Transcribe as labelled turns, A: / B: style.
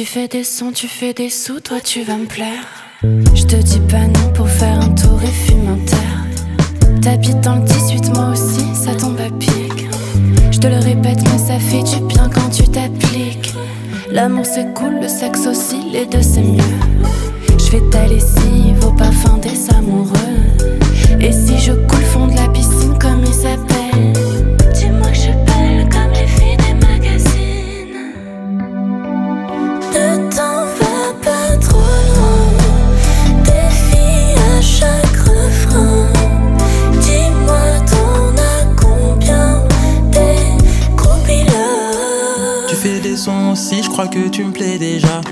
A: fais des sons, tu fais des sous, toi tu vas me plaire. Je te dis pas non pour faire un tour et fume un terre. T'habites dans le 18, moi aussi, ça tombe à pic. Je te le répète, mais ça fait du bien quand tu t'appliques. L'amour c'est cool, le sexe aussi, les deux c'est mieux. Je fais ta lessive au parfum des amoureux. Et si je coule fond de la piscine, comme il s'appelle, dis-moi que je suis belle comme les filles des magazines. Ne t'en va pas trop loin, des filles à chaque refrain. Dis-moi t'en as combien, des gros pilotes.
B: Tu fais des sons aussi, je crois que tu me plais déjà.